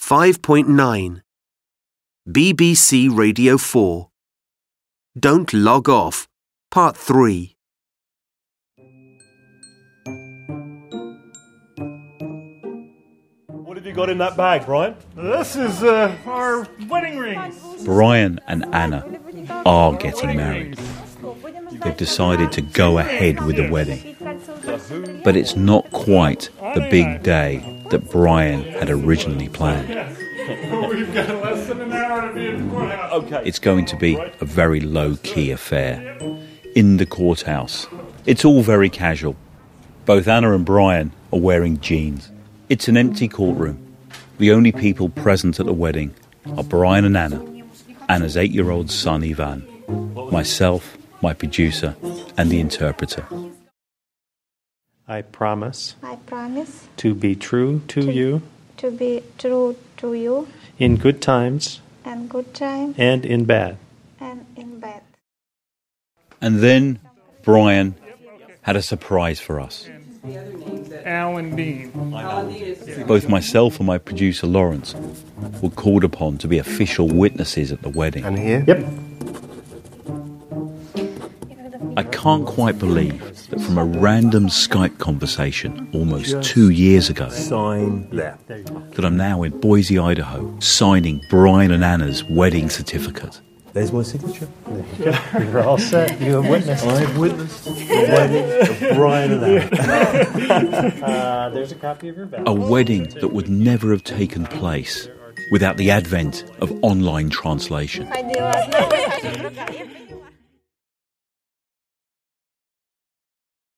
5.9 BBC Radio 4 Don't Log Off, Part 3. What have you got in that bag, Brian? This is our wedding rings. Brian and Anna are getting married. They've decided to go ahead with the wedding. But it's not quite the big day that Brian had originally planned. We've got less than an hour to be in the courthouse. Okay. It's going to be a very low-key affair. In the courthouse. It's all very casual. Both Anna and Brian are wearing jeans. It's an empty courtroom. The only people present at the wedding are Brian and Anna, Anna's 8-year-old son Ivan, myself, my producer, and the interpreter. I promise I promise to be true to you to be true to you in good times in good time and in bad. and in bad. And then Brian had a surprise for us. Alan Dean. Both myself and my producer Lawrence were called upon to be official witnesses at the wedding. And here? Yep. I can't quite believe that from a random Skype conversation almost 2 years ago Sign there. that I'm now in Boise, Idaho, signing Brian and Anna's wedding certificate. There's my signature. You're all set. You have witnessed. I've witnessed the wedding of Brian and Anna. There's a copy of your vow. A wedding that would never have taken place without the advent of online translation. I do.